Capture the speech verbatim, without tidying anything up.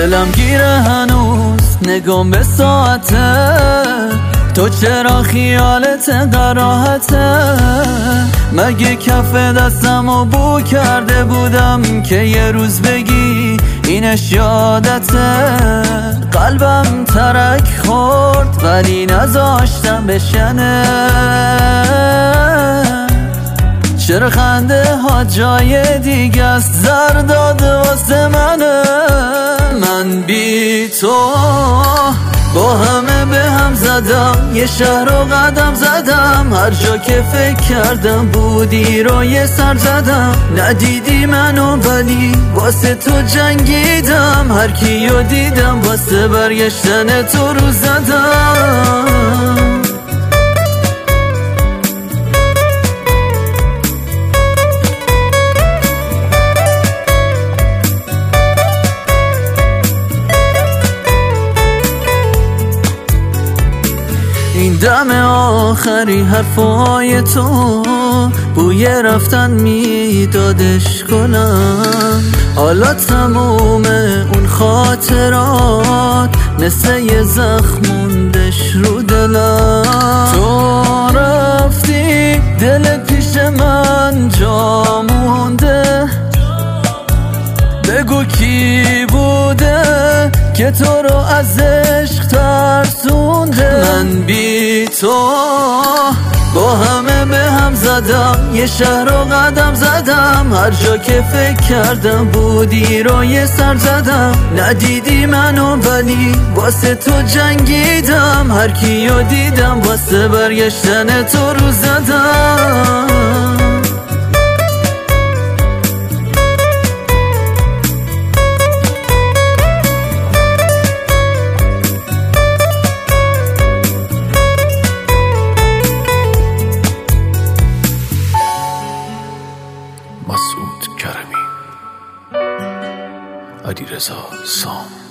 دلم گیره هنوز نگام به ساعته، تو چرا خیالت قراحته؟ مگه کف دستمو بو کرده بودم که یه روز بگی اینش یادته؟ قلبم ترک خورد ولی نذاشتم بشنه، چرا خنده ها جای دیگه است، زر داده واسه منه. من بی تو با همه به هم زدم، یه شهر رو قدم زدم، هر جا که فکر کردم بودی رو یه سر زدم. ندیدی منو ولی واسه تو جنگیدم، هر کیو دیدم واسه برگشتن تو رو زدم. این دم آخری حرفای تو بوی رفتن میدادش کنم، حالا تموم اون خاطرات مثل یه زخم موندش رو دلم. تو رفتی دلت پیش من جا مونده، بگو کی بوده که تو رو از عشق ترسونده. من بی تو با همه به هم زدم، یه شهر رو قدم زدم، هر جا که فکر کردم بودی رو یه سر زدم. ندیدی منو ولی واسه تو جنگیدم، هر کیو دیدم واسه برگشتن تو رو زدم. مسعود کرمی، علیرضا سام.